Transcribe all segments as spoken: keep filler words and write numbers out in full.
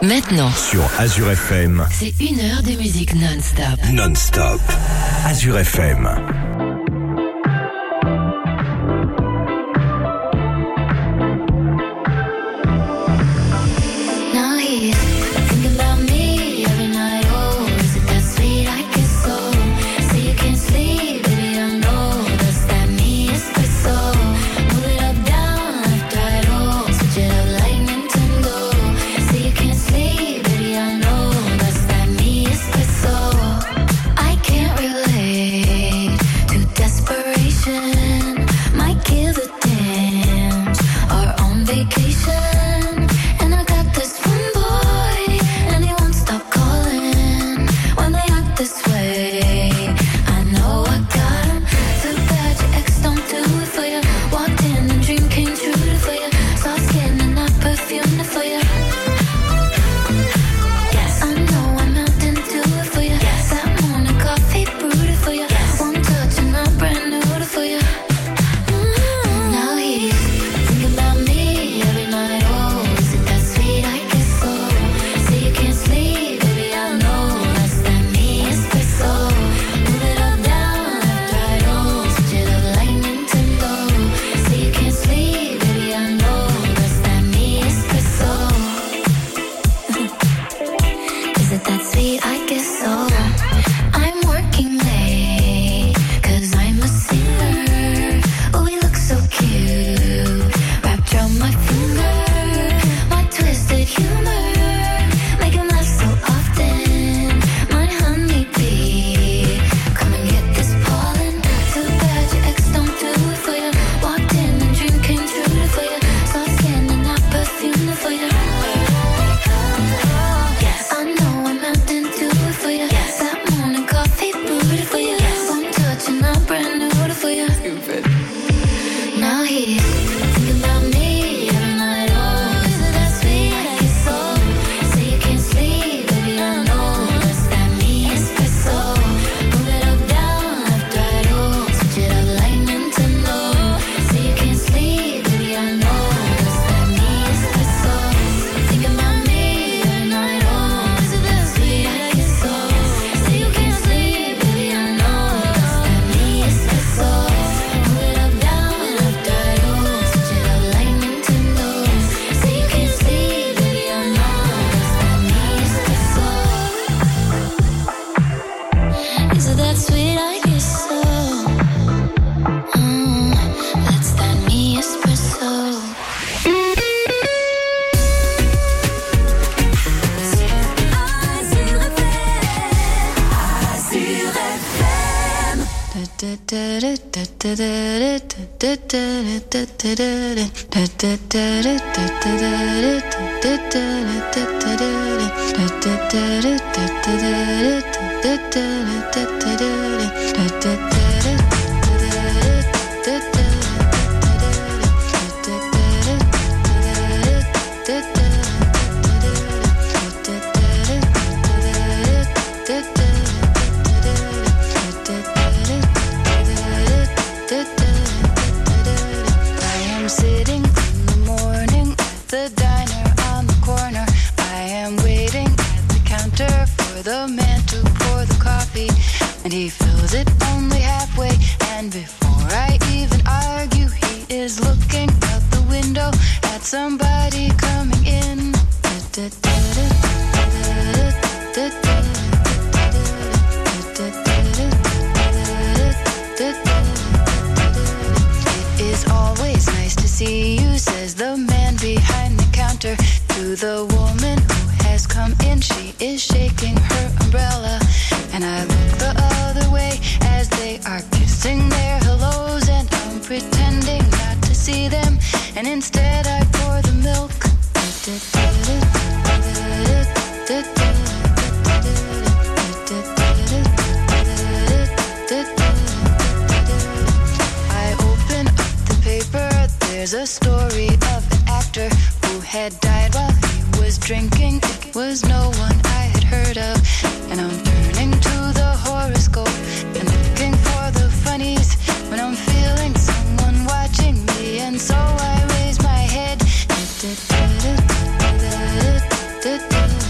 Maintenant, sur Azure F M, c'est une heure de musique non-stop. Non-stop. Azure F M. So I raise my head.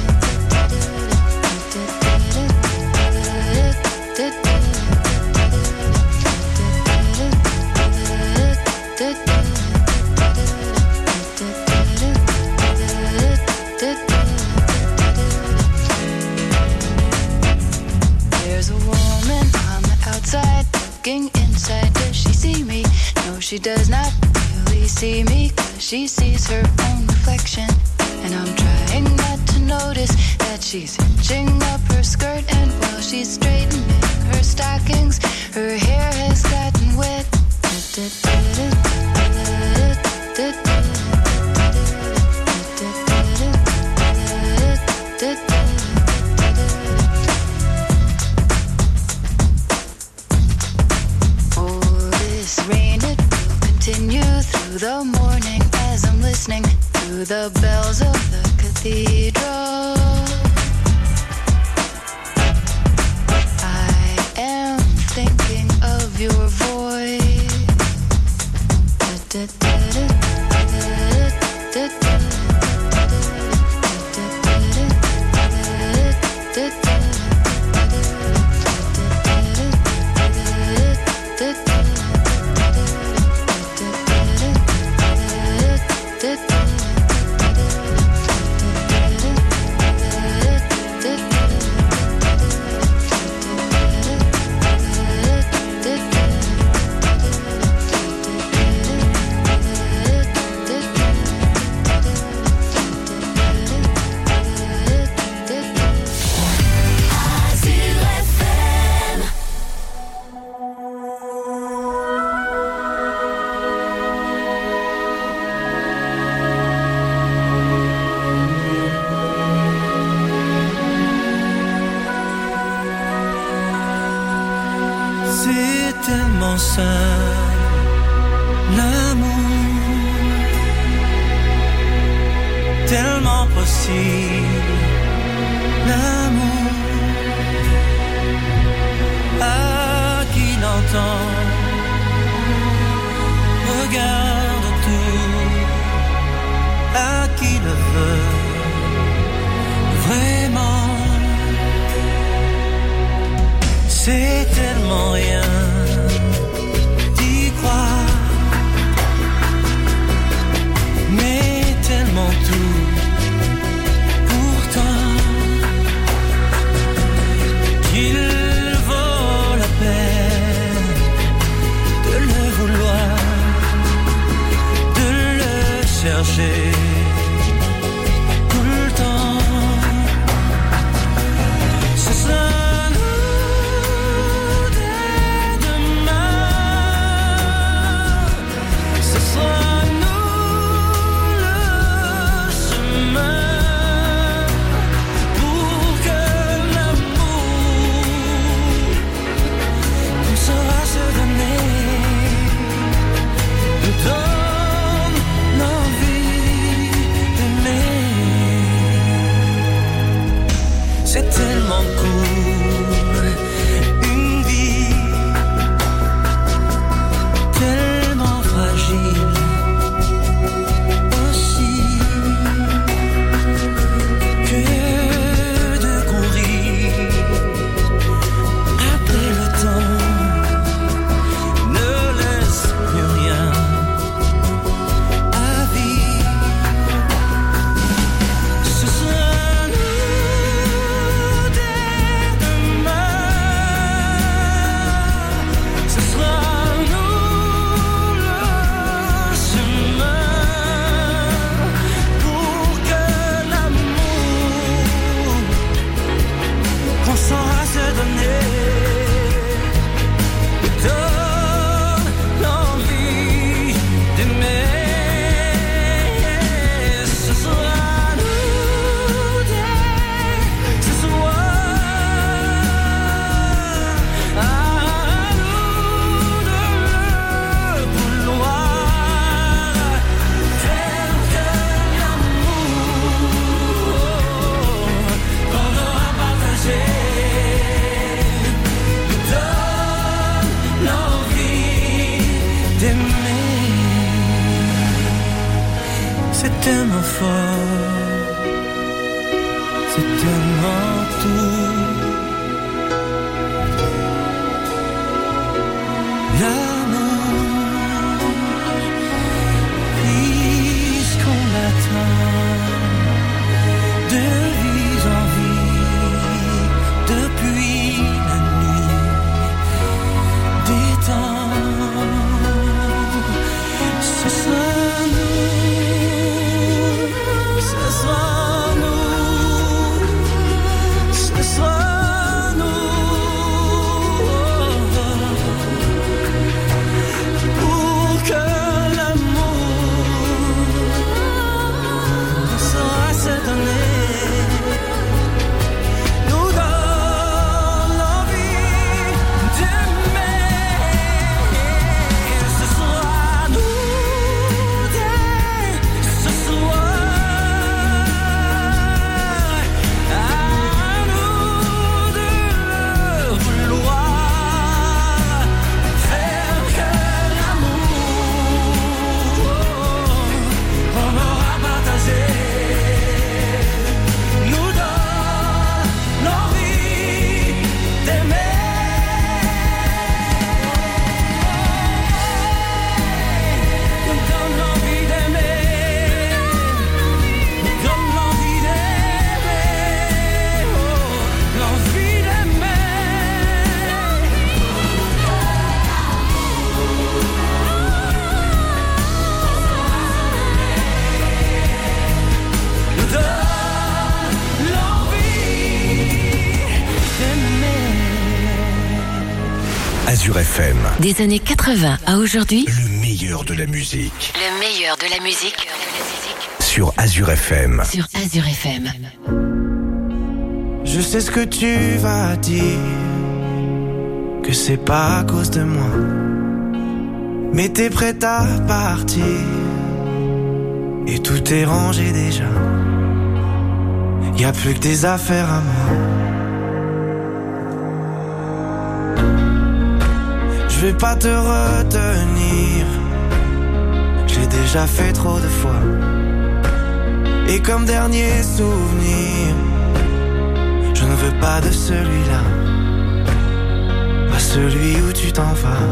she does not really see me, 'cause she sees her own reflection. And I'm trying not to notice that she's hitching up her skirt, and while she's straightening her stockings, her hair has gotten wet. Oh, this rain, it will continue through the morning as I'm listening to the bells of the cathedral. I am thinking of your voice. F M. Des années quatre-vingts à aujourd'hui, Le meilleur de la musique. le meilleur de la musique Sur Azure F M. sur Azure F M. Je sais ce que tu vas dire, que c'est pas à cause de moi, mais t'es prête à partir, et tout est rangé déjà. Y'a plus que des affaires à moi. Je vais pas te retenir, j'ai déjà fait trop de fois. Et comme dernier souvenir, je ne veux pas de celui-là, pas celui où tu t'en vas.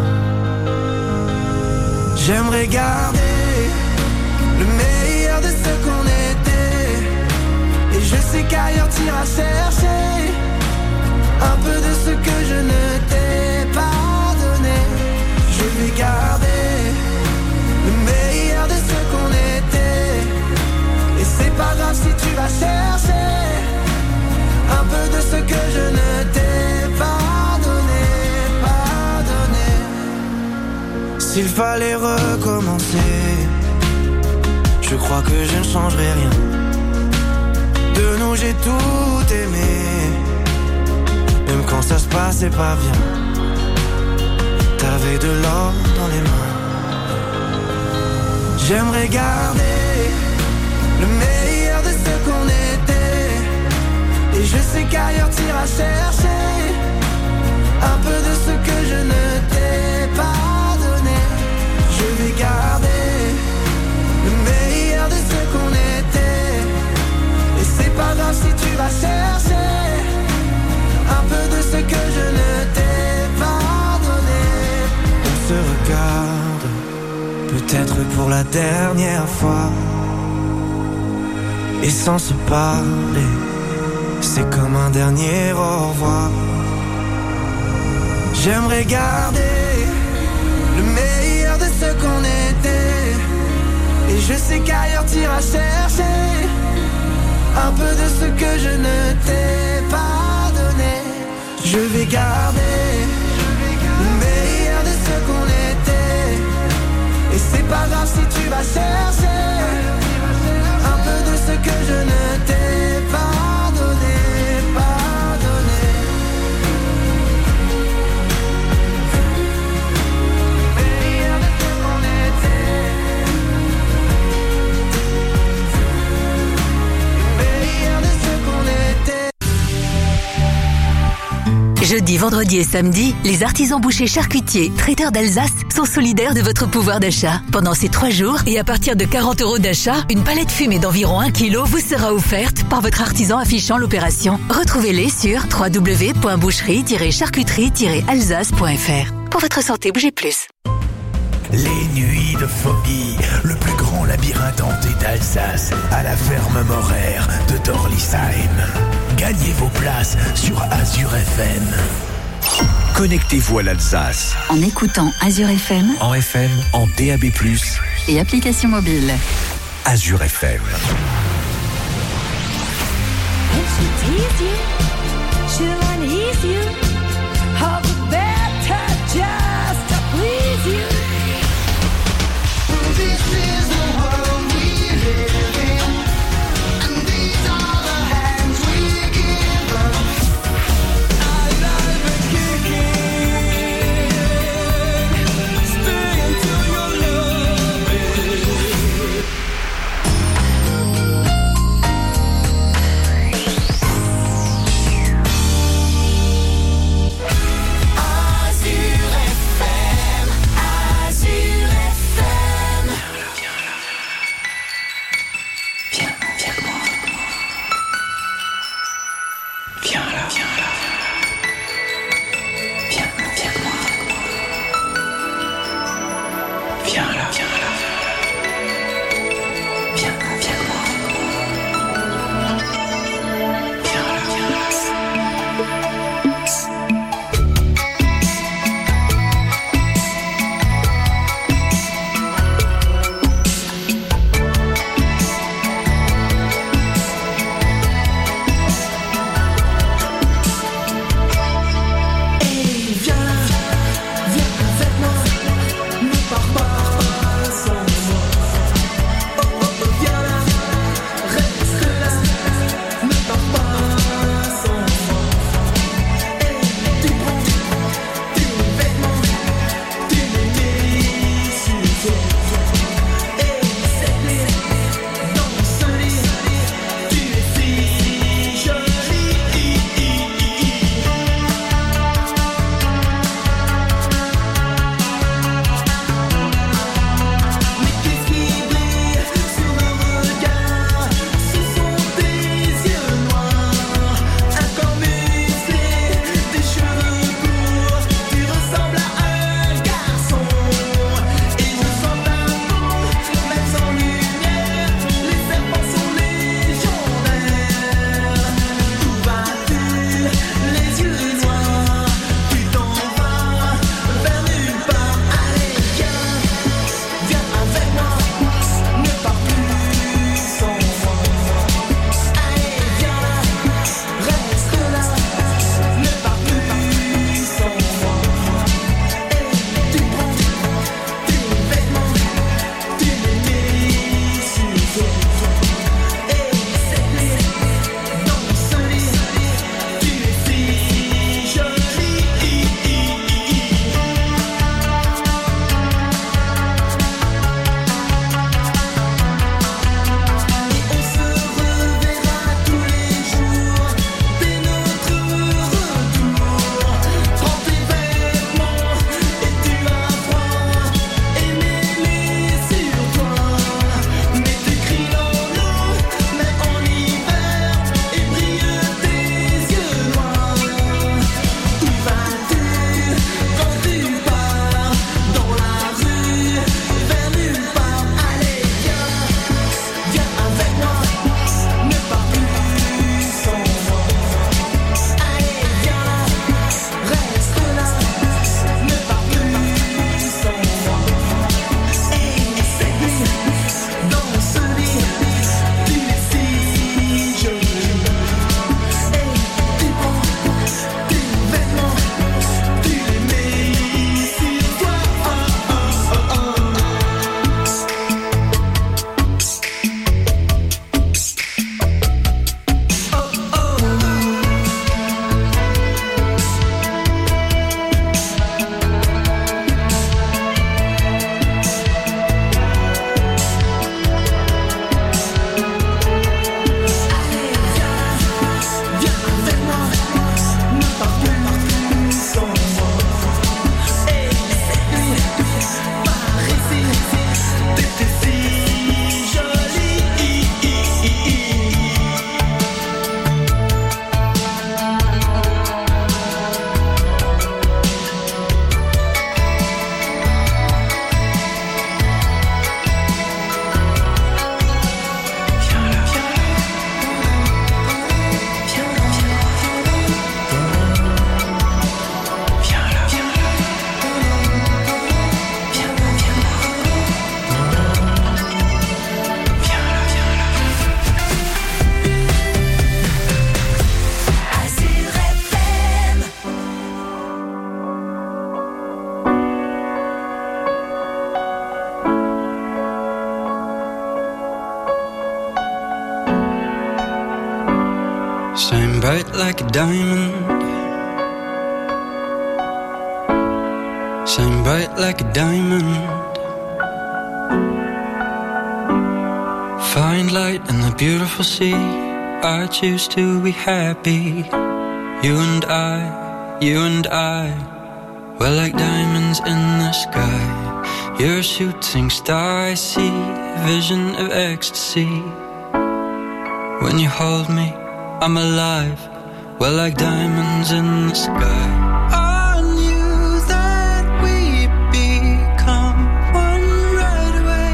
J'aimerais garder le meilleur de ce qu'on était, et je sais qu'ailleurs t'iras chercher un peu de ce que je ne t'ai pas donné. Je vais garder le meilleur de ce qu'on était, et c'est pas grave si tu vas chercher un peu de ce que je ne t'ai pas donné, pas donné. S'il fallait recommencer, je crois que je ne changerai rien. De nous j'ai tout aimé, même quand ça se passait pas bien. T'avais de l'or dans les mains. J'aimerais garder le meilleur de ce qu'on était, et je sais qu'ailleurs t'iras chercher un peu de ce que je ne t'ai pas donné. Je vais garder le meilleur de ce qu'on était, et c'est pas grave si tu vas chercher un peu de ce que je ne t'ai pas donné. On se regarde, peut-être pour la dernière fois, et sans se parler, c'est comme un dernier au revoir. J'aimerais garder le meilleur de ce qu'on était, et je sais qu'ailleurs t'iras chercher un peu de ce que je ne t'ai pas donné. Je vais garder le meilleur de ce qu'on était, et c'est pas grave si tu vas chercher un peu de ce que je ne t'ai pas donné, pas donné. Le meilleur de ce qu'on était, le meilleur de ce qu'on était. Jeudi, vendredi et samedi, les artisans bouchers charcutiers, traiteurs d'Alsace sont solidaires de votre pouvoir d'achat. Pendant ces trois jours, et à partir de quarante euros d'achat, une palette fumée d'environ un kilo vous sera offerte par votre artisan affichant l'opération. Retrouvez-les sur w w w point boucherie tiret charcuterie tiret alsace point f r. Pour votre santé, bougez plus. Les nuits de folie, le plus grand labyrinthe hanté d'Alsace, à la ferme moraire de Dorlisheim. Gagnez vos places sur Azure F M. Connectez-vous à l'Alsace. En écoutant Azure F M En F M, en D A B plus, et application mobile. Azure F M. Viens, viens Shine bright like a diamond. Shine bright like a diamond. Find light in the beautiful sea. I choose to be happy. You and I, you and I, we're like diamonds in the sky. You're a shooting star, I see a vision of ecstasy. When you hold me, I'm alive. We're like diamonds in the sky. I knew that we'd become one right away.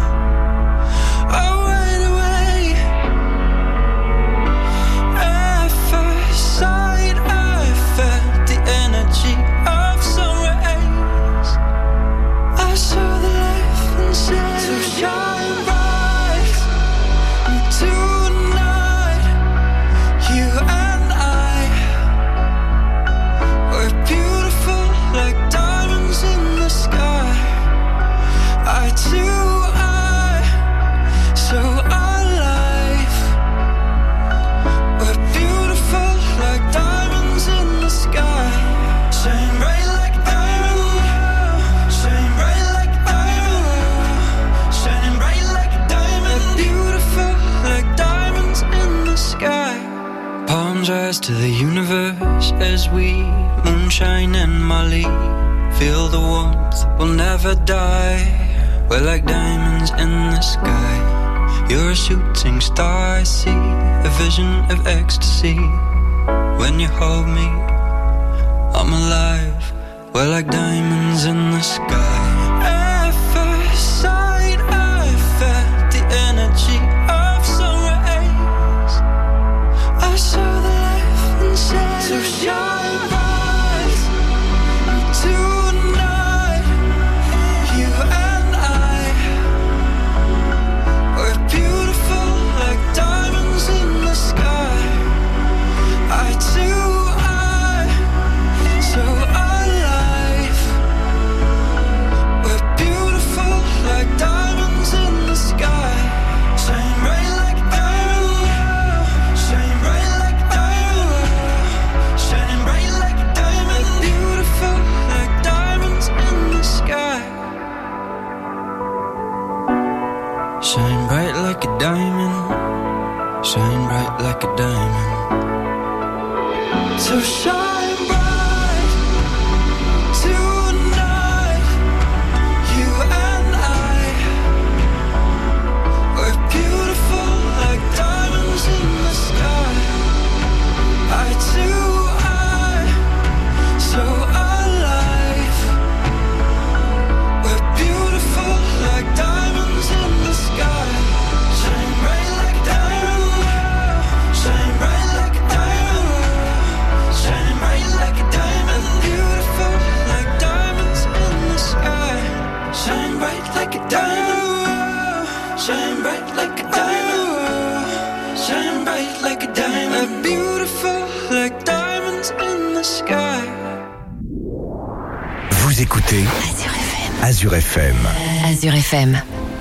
Oh, right away. At first sight, I felt the energy of sun rays. I saw the life inside. So shine bright tonight. You and I were beautiful like diamonds in the sky. I too, I, so alive. We're beautiful like diamonds in the sky. Shine bright like a diamond. Shine bright like a diamond. Shine bright like a diamond. We're beautiful like diamonds in the sky. Palms rise to the universe as we moonshine and Molly. Feel the warmth, we'll never die. We're like diamonds in the sky. You're a shooting star, I see a vision of ecstasy. When you hold me, I'm alive. We're like diamonds in the sky. At first sight, I felt the energy of sun rays. I saw the life inside. So shine bright tonight. You and I were beautiful like diamonds in the sky. I too, I, so alive. We're beautiful like diamonds in the sky. Shine bright like a diamond. Shine bright like a diamond. Shine bright like a diamond. We're beautiful like diamonds in the sky. Shine bright like a diamond. Shine bright like a diamond. So shine bright tonight. You and I were beautiful like diamonds in the sky. I too, I, so alive. We're beautiful like diamonds in the sky. Shine bright like a diamond. Shine bright like a diamond. Shine bright like a diamond. Beautiful like diamonds in the sky. Shine bright like a diamond. Shine bright like a diamond. Shine bright like a diamond. Beautiful like diamonds in the sky. Vous écoutez Azure F M. Azure F M. Azure F M.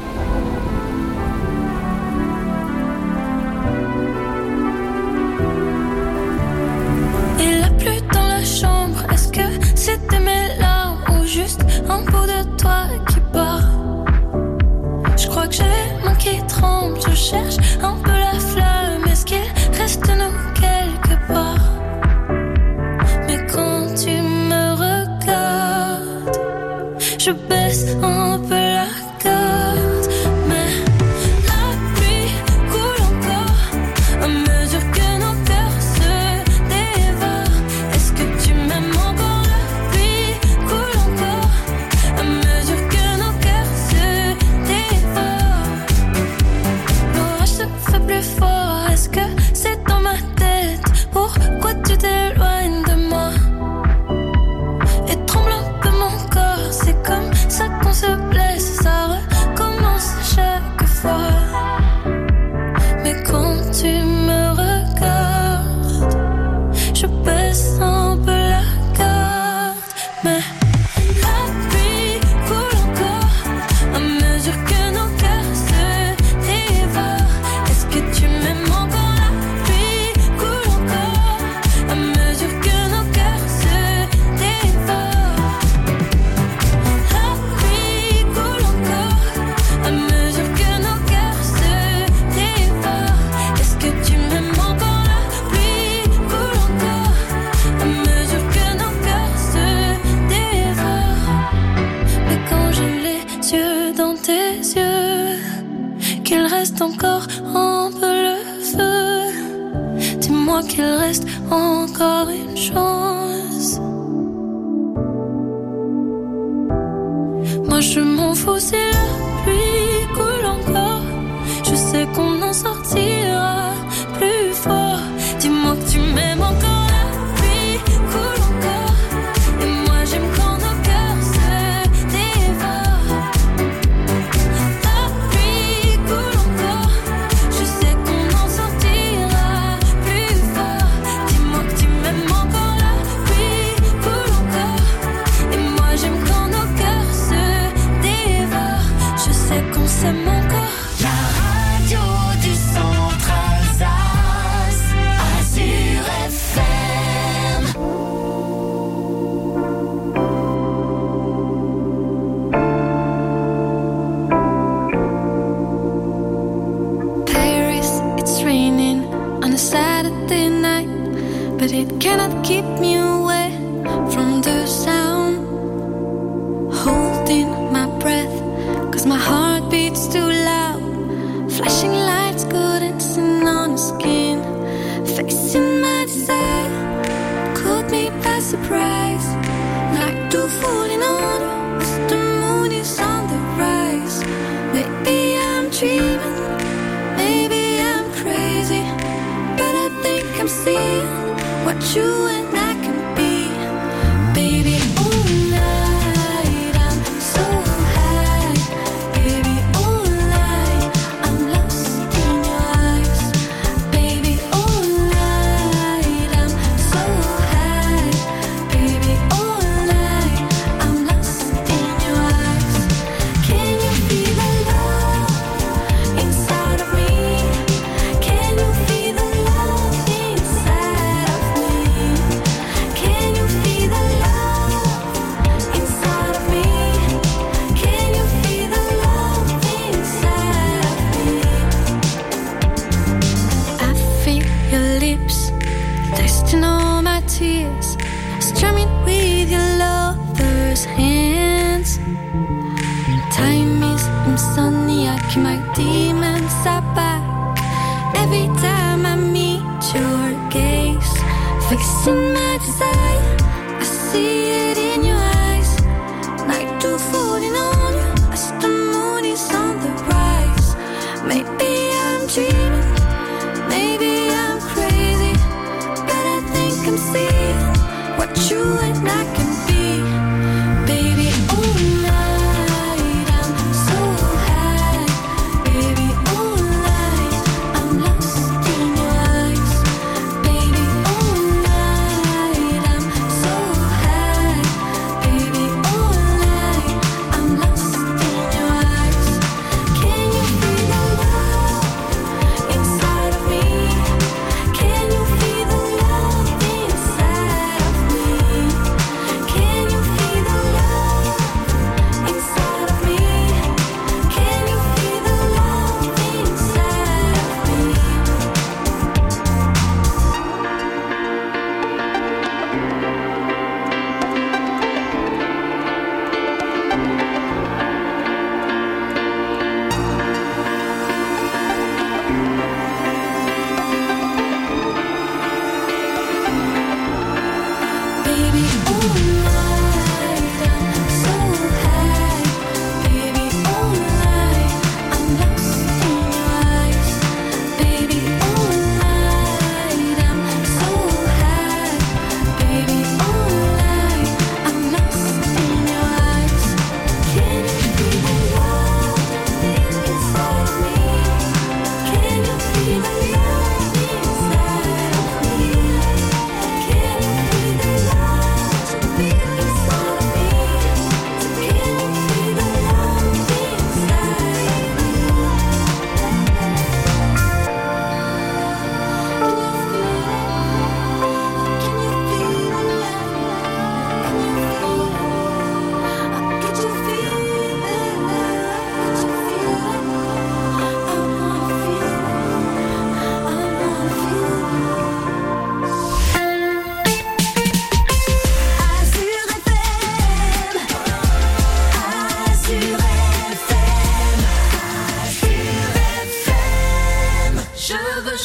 Il a plu dans la chambre. Est-ce que c'était mes larmes ou juste un bout de toi qui part? Je crois que j'ai les mains qui tremblent. Je cherche un peu la flamme. Est-ce qu'il reste de nous quelque part? Mais quand tu me regardes, je baisse un peu la garde. Mais la pluie coule encore à mesure que nos cœurs se dévorent. Est-ce que tu m'aimes encore? La pluie coule encore à mesure que nos cœurs se dévorent. L'orage se fait plus fort. Est-ce que c'est dans ma tête? Pourquoi tu t'éloignes de moi? Et tremble un peu mon corps. C'est comme ça qu'on se reste encore un peu le feu. Dis-moi qu'il reste encore une chance. Moi je m'en fous si la pluie coule encore. Je sais qu'on en sortira plus fort. Dis-moi que tu m'aimes encore, la pluie coule encore. Et moi j'aime quand nos cœurs se dévorent. La pluie coule encore. Je sais qu'on en sortira plus fort. Dis-moi que tu m'aimes encore, la pluie coule encore. Et moi j'aime quand nos cœurs se dévorent. Je sais qu'on s'aime encore. La radio du centre Alsace, Azur F M. Paris, it's raining on a Saturday night, but it cannot keep me away from the sound. Holding my breath, cause my heart beats too loud. Flashing lights, dancing on the skin. Facing my desire, caught me by surprise. Like two falling on us, the moon is on the rise. Maybe I'm dreaming, maybe I'm crazy, but I think I'm seeing what you and I can be. Baby, all night I'm so high. Baby, all night I'm lost in your eyes. Baby, all night I'm so high. Baby, all night I'm lost in your eyes. Can you feel the love inside of me? Can you feel the love inside of me?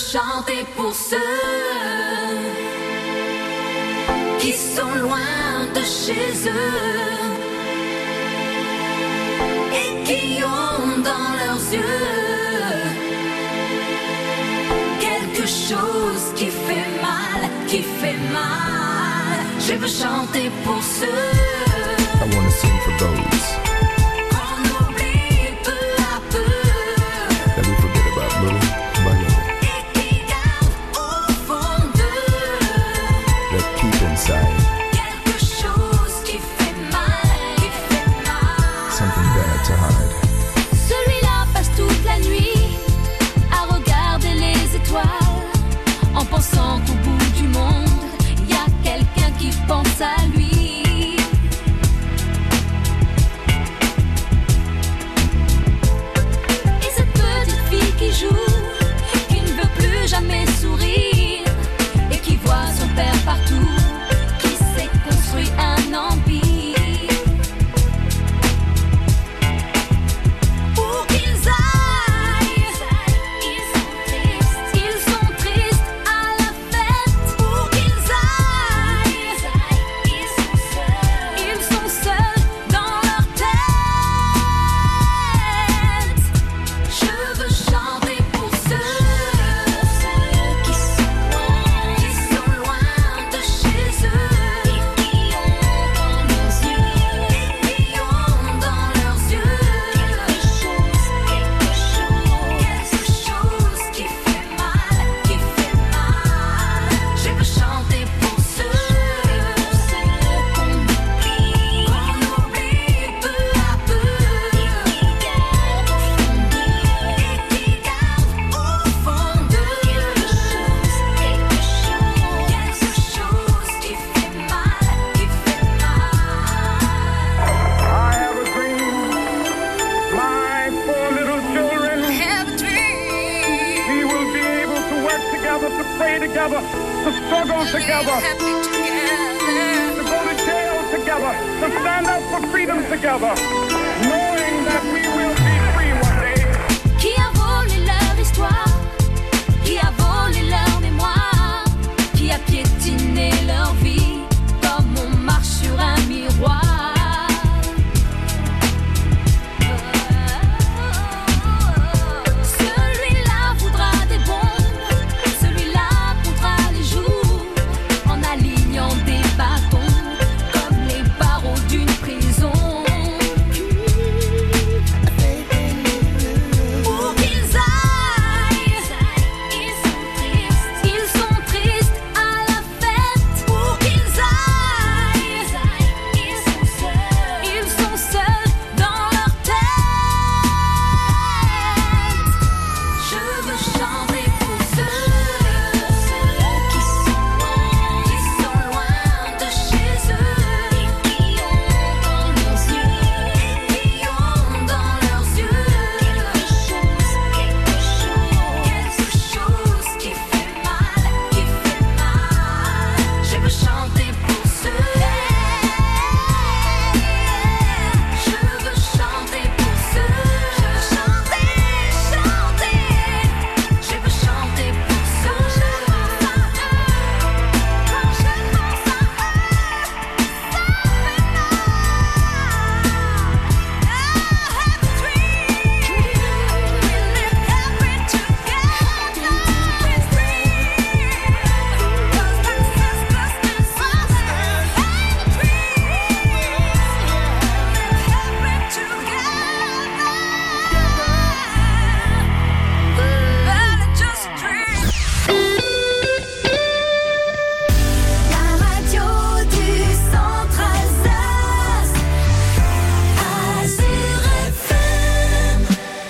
chanter pour ceux qui sont loin de chez eux et qui ont dans leurs yeux quelque chose qui fait mal, qui fait mal. Je veux chanter pour ceux. I wanna sing for those qu'on oublie peu à peu that we forget about little by little, et qui gardent au fond d'eux that keep inside quelque chose qui fait mal, qui fait mal. something bad to hide. Celui-là passe toute la nuit à regarder les étoiles en pensant qu'au bout du monde il y a quelqu'un qui pense à lui. Et cette petite fille qui joue, qui ne veut plus jamais sourire et qui voit son père partout, qui s'est construit un empire. Pour qu'ils aillent, ils sont tristes, ils sont tristes à la fête. Pour qu'ils aillent, ils sont seuls, ils sont seuls dans leur tête. Je veux chanter pour ceux qui sont loin, qui sont loin de chez eux et qui ont dans leurs yeux, et qui ont dans leurs yeux quelque chose, quelque chose, quelque chose qui fait mal, qui fait mal. Je veux chanter pour ceux qu'on oublie, qu'on oublie peu à peu et qui gardent au fond d'eux, et qui gardent au fond d'eux quelque chose, quelque chose, quelque chose qui fait mal, qui fait mal. I have a dream, my four little children, Have a dream. we will be able to work together, to pray together, to struggle together, Happy together. to go to jail together, to stand up for freedom together, knowing that we will be free one day. Qui a volé leur histoire, qui a volé leur mémoire, qui a piétiné leur vie comme on marche sur un miroir. Celui-là voudra des bombes, celui-là comptera les jours en alignant des bâtons comme les barreaux d'une prison. Pour qu'ils aillent, ils sont tristes, ils sont tristes à la fête. Pour qu'ils aillent, ils sont seuls, ils sont seuls dans leur tête. Je veux chanter pour ceux qui sont loin, qui sont loin de chez eux et qui ont dans leurs yeux, et qui ont dans leurs yeux quelque chose, quelque chose, quelque chose qui fait mal, qui fait mal. Je veux chanter pour ceux. Je veux chanter pour ceux. Je veux chanter, chanter. Je veux chanter pour ceux. Je pense à eux. Quand je pense à eux, ça fait mal. I have a dream. We live happy together. We're free. Brothers and sisters and brothers. I have a dream. Live happy together. But I just dream. La radio du centre Alsace, Azur F M.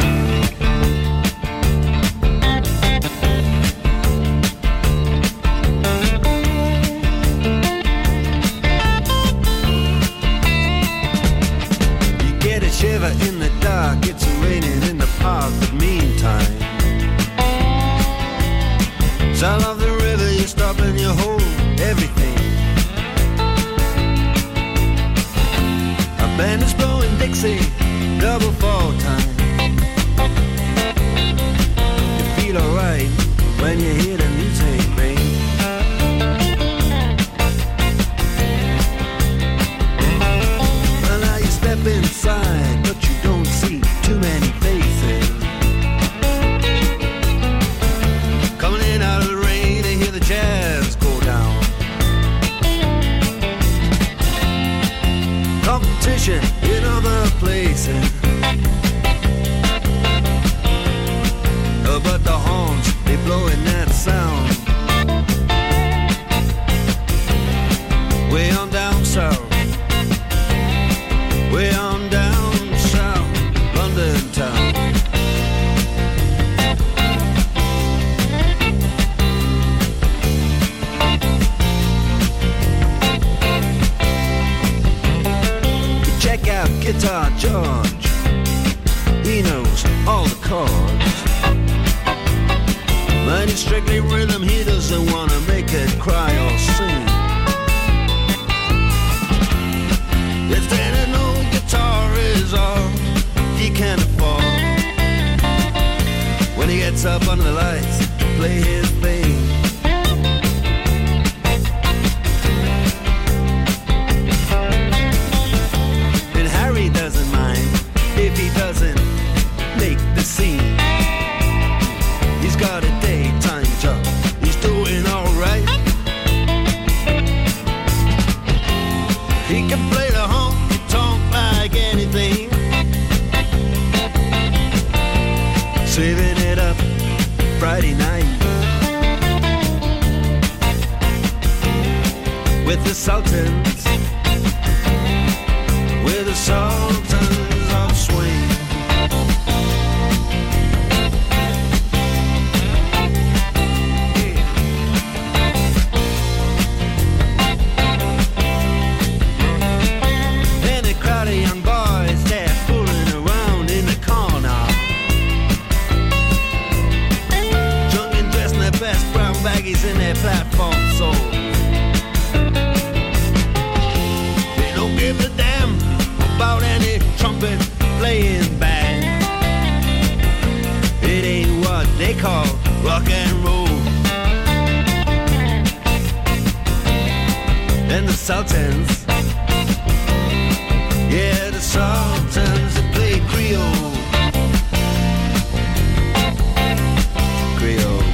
You get a shiver in the dark, it's raining in the park, but meantime, sound of the river, you stop and you hold everything. A band is blowing Dixie, double fall time. You feel alright when you southern town. Check out Guitar George, he knows all the chords. But it's strictly rhythm, he doesn't wanna make it cry or sing. If then an old guitar is all he can afford, when he gets up under the lights to play his thing, and Harry doesn't mind if he doesn't make the scene. He's got a daytime job, he's doing alright. He can play the honky-tonk like anything, saving it up Friday night with the Sultans, with the Sultans of Swing. Young boys, they're fooling around in the corner, drunk and dressed in their best brown baggies in their platform soles. They don't give a damn about any trumpet playing band. It ain't what they call rock and roll. And the Sultans, yeah, the Sultans that play Creole. Creole.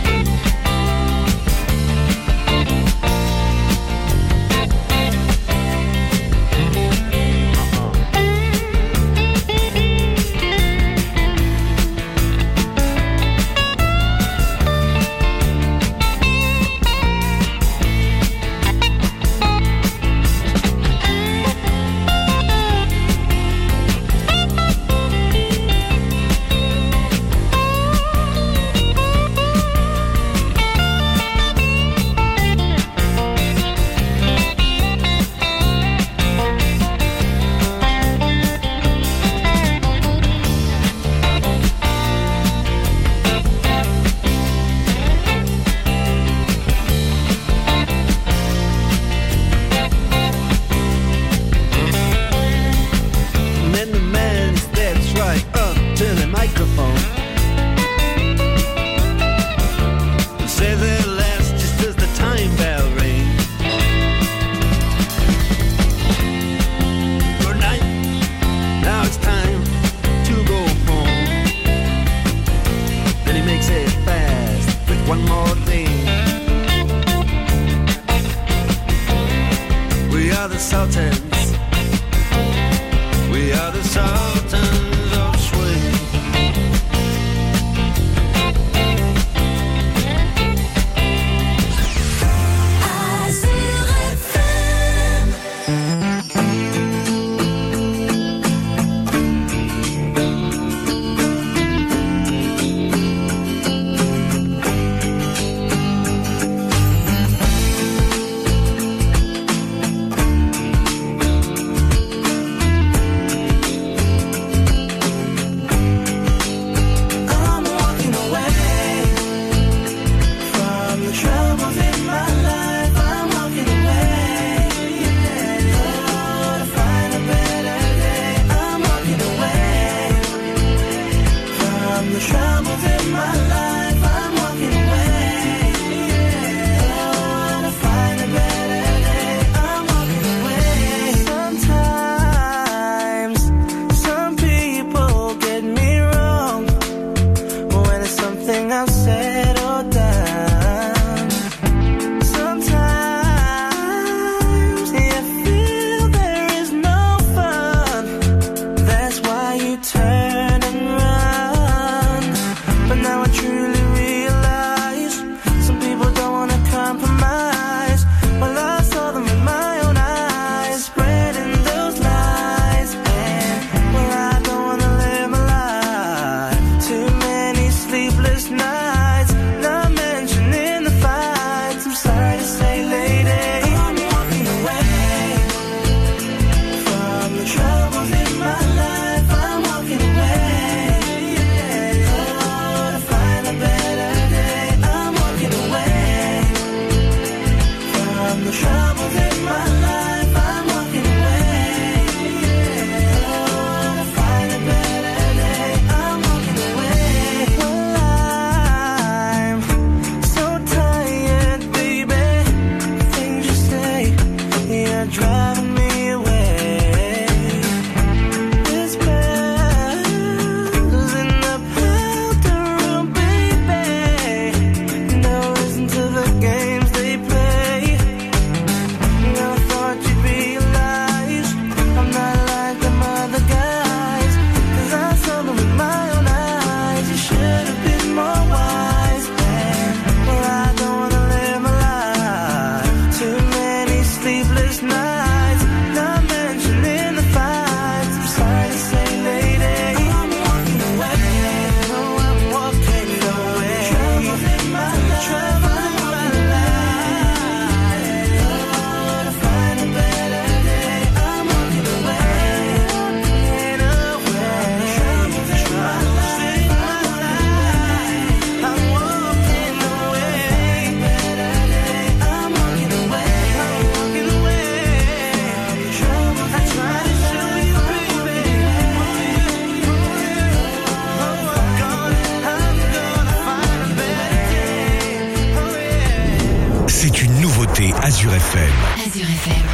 Azure F M. Azure F M.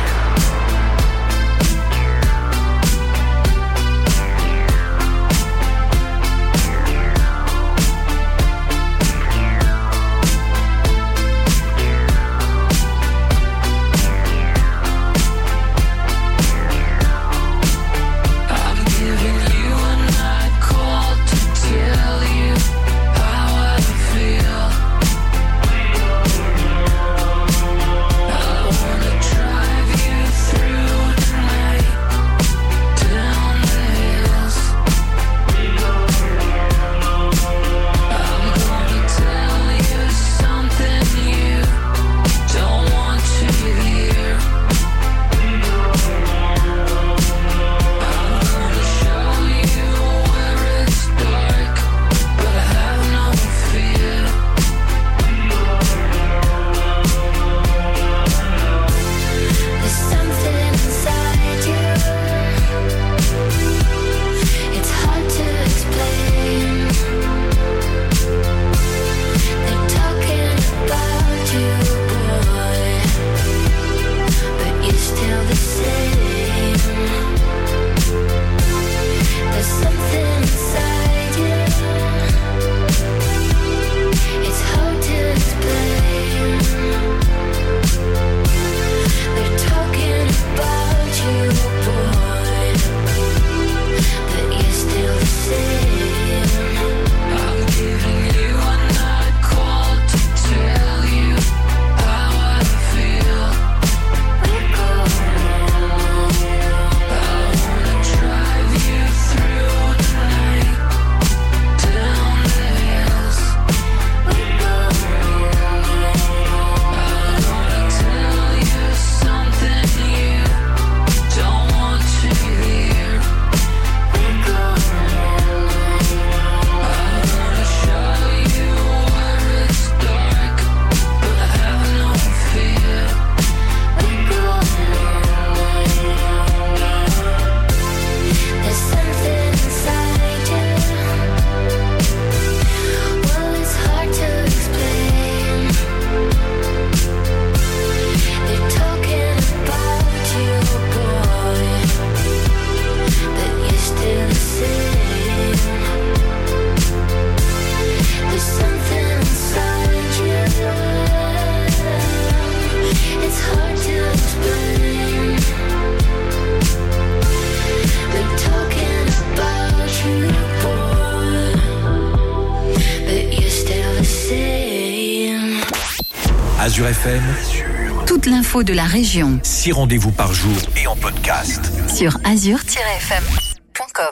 Azure F M. Toute l'info de la région. six rendez-vous par jour et en podcast. Sur azure tiret f m point com.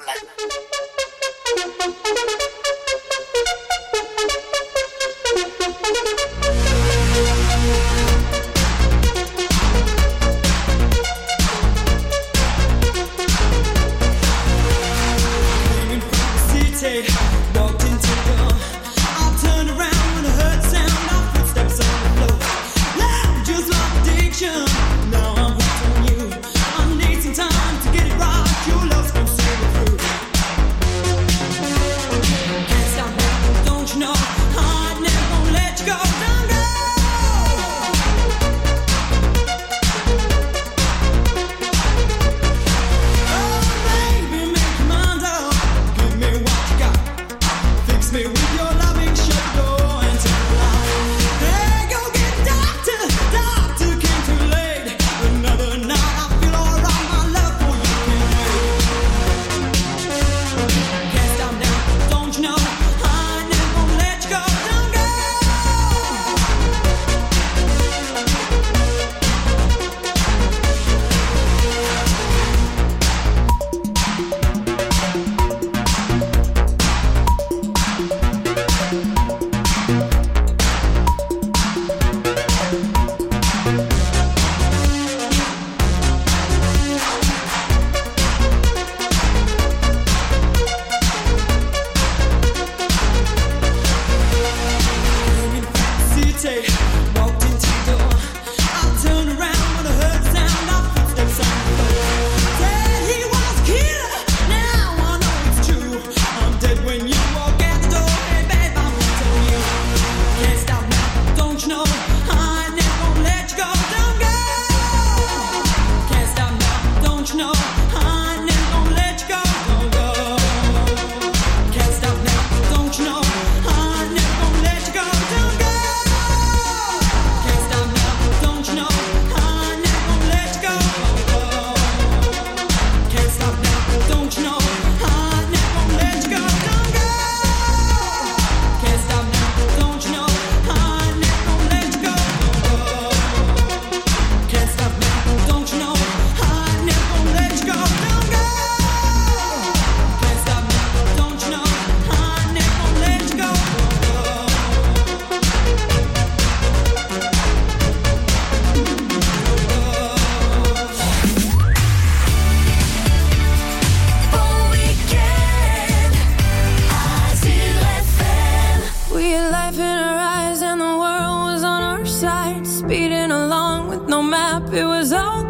Oh, baby, make your mind up. Give me what you got.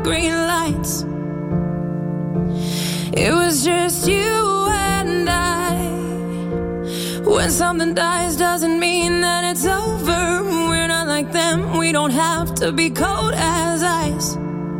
green lights. It was just you and I. When something dies doesn't mean that it's over. We're not like them, we don't have to be cold as ice.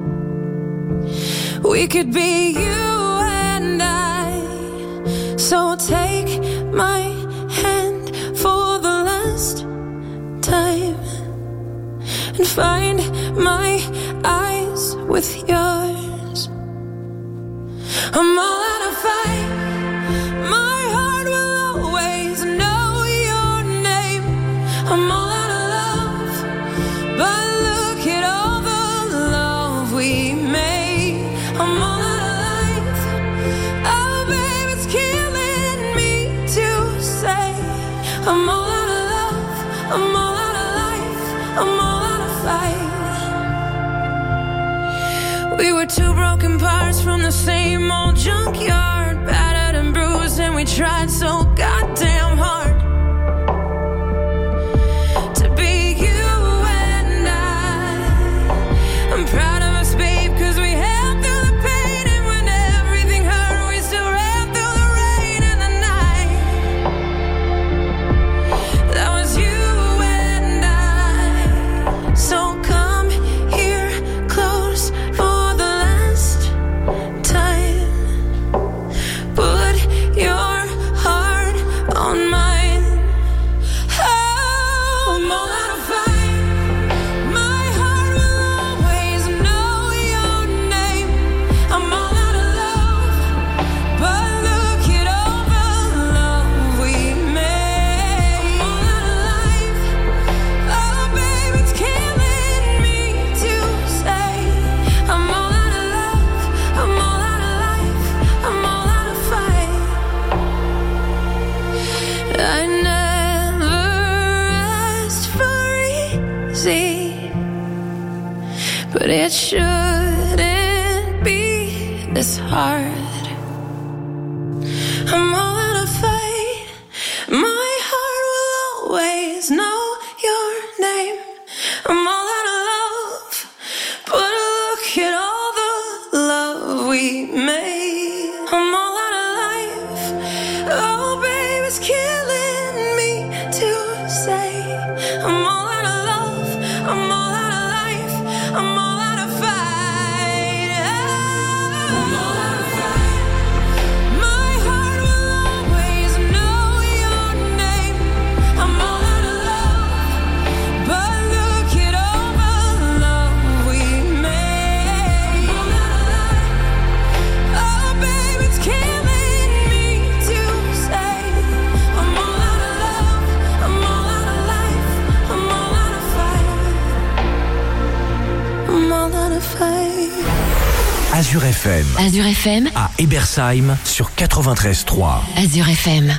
We could be you and I. So take my hand for the last time and find my eyes with yours. I'm all out of fight. My heart will always know your name. I'm all out of love, but look at all the love we made. I'm all out of life. Oh, babe, it's killing me to say. I'm all out of love. I'm all out of life. I'm all out of fight. We were two broken parts from the same old junkyard, battered and bruised, and we tried so goddamn hard to be you and I. I'm proud of us, babe, cause we held through the pain, and when everything hurt, we still ran through the rain and the night. That was you and I. So come here close for the last time. Put your heart on mine. Oh, I'm all out of fight. My heart will always know your name. I'm all out of love, but look at all the love we made. I'm all out of life. Oh, babe, it's killing me to say. I'm all out of love. I'm all out of life. I'm all out of fight. I never asked for easy, but it shouldn't be this hard. I'm all out of fight. My heart will always know your name. I'm all out of love, but look at all the love we made. I'm all out of life. Oh, babe, it's killing me to say. I'm all out of love. I'm all out of life. I'm all out of fight. I'm all out of fight. My heart will always know your name. I'm all out of love, but look at all the love we made. I'm all out of life. Oh, babe, it's killing me to say. I'm all out of love. I'm all out of life. I'm all out of fight. I'm all out of fight. Azure F M. Azure F M, À Ebersheim sur quatre-vingt-treize trois. Azure F M.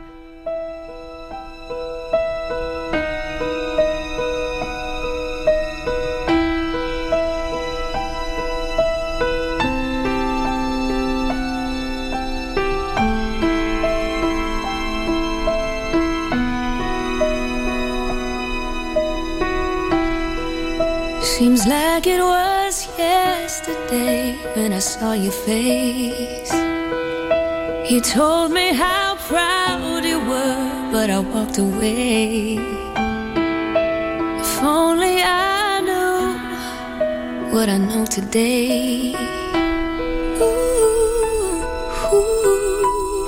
Seems like it was yesterday when I saw your face. You told me how proud you were, but I walked away. If only I knew what I know today. Ooh, ooh.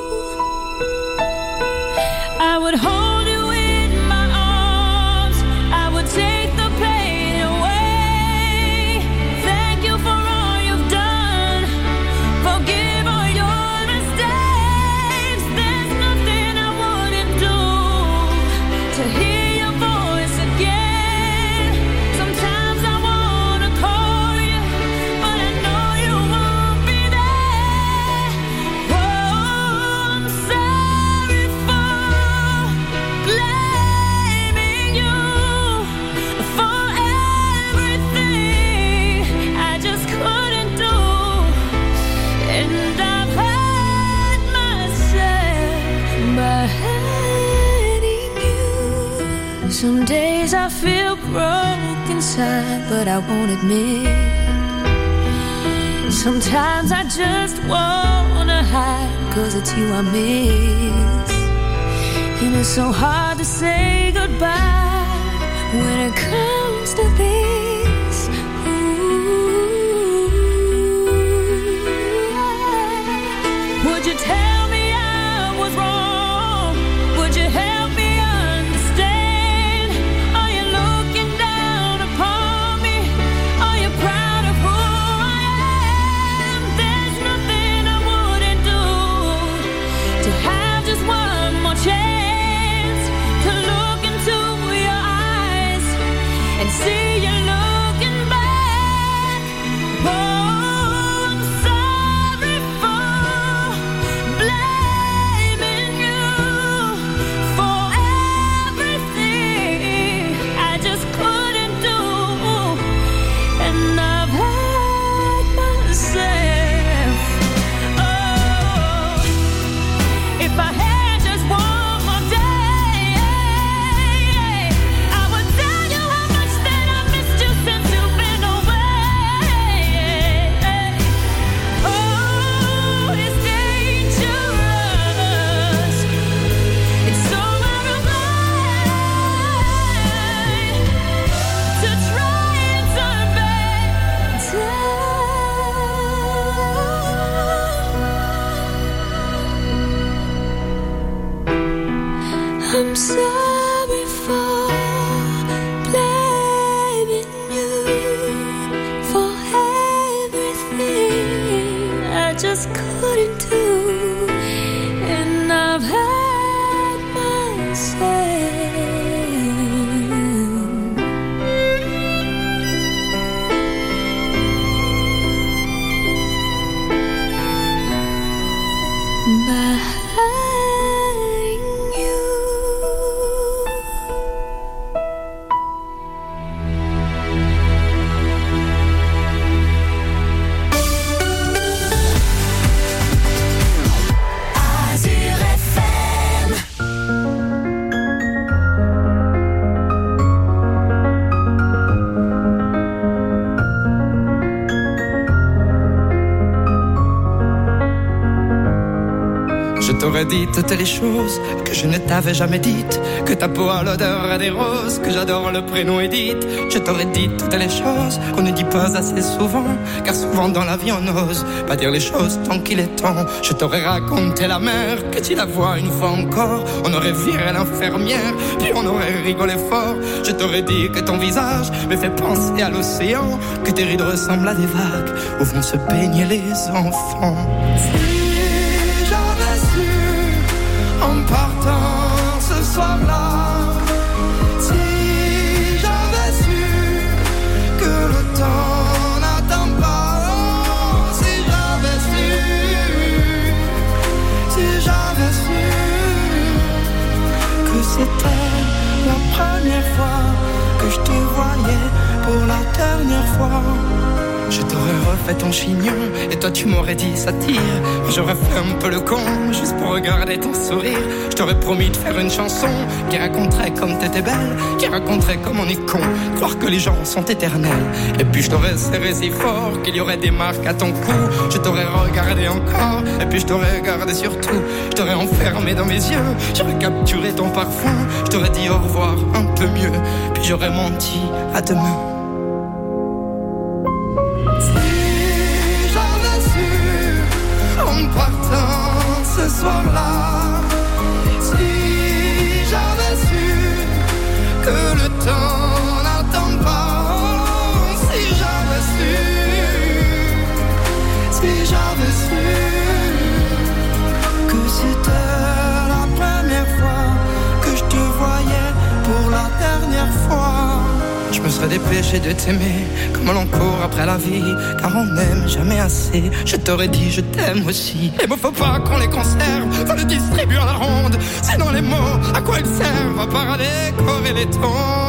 I would hold you in my arms. I would take the pain away. Thank you for all you've done. Forgive all your mistakes. There's nothing I wouldn't do to hear your voice again. Sometimes I wanna call you, but I know you won't be there. Oh, I'm sorry for blaming you for everything I just couldn't do. And I've hurt myself by hurting you. Some days I feel broke inside, but I won't admit Sometimes I just wanna hide, cause it's you I miss. And it's so hard to say goodbye when it comes to this. Ooh. Would you tell me I was wrong? Would you help me understand? Are you looking down upon me? Are you proud of who I am? There's nothing I wouldn't do to have just one more chance to look into your eyes and see you looking back. Oh, I'm sorry for blaming you for everything I just couldn't do, and I've hurt myself. Oh, if I had just one more day, I would tell you how much that I missed you since you've been away. Oh, it's dangerous. It's so out of line to try and turn back time. I'm sorry for blaming you for everything I just couldn't do, and I've hurt myself. By hurting you. Azure F M. Je t'aurais dit toutes les choses que je ne t'avais jamais dites, que ta peau a l'odeur des roses, que j'adore le prénom Edith. Je t'aurais dit toutes les choses qu'on ne dit pas assez souvent, car souvent dans la vie on n'ose pas dire les choses tant qu'il est temps. Je t'aurais raconté la mer, que tu la vois une fois encore, on aurait viré l'infirmière, puis on aurait rigolé fort. Je t'aurais dit que ton visage me fait penser à l'océan, que tes rides ressemblent à des vagues où vont se baigner les enfants. En partant ce soir-là, si j'avais su que le temps n'attend pas, si j'avais su, si j'avais su que c'était la première fois que je te voyais pour la dernière fois. Je t'aurais refait ton chignon et toi tu m'aurais dit ça tire. J'aurais fait un peu le con juste pour regarder ton sourire. Je t'aurais promis de faire une chanson qui raconterait comme t'étais belle, qui raconterait comme on est con, croire que les gens sont éternels. Et puis je t'aurais serré si fort qu'il y aurait des marques à ton cou. Je t'aurais regardé encore et puis je t'aurais regardé surtout. Je t'aurais enfermé dans mes yeux, j'aurais capturé ton parfum. Je t'aurais dit au revoir un peu mieux, puis j'aurais menti à demain. En partant ce soir-là, si j'avais su que le temps n'attend pas, si j'avais su, si j'avais su que c'était la première fois que je te voyais pour la dernière fois. Je me serais dépêché de t'aimer comme l'on court après la vie, car on n'aime jamais assez. Je t'aurais dit je t'aime aussi. Les mots faut pas qu'on les conserve, faut les distribuer à la ronde. Sinon les mots, à quoi ils servent à part à décorer les tons.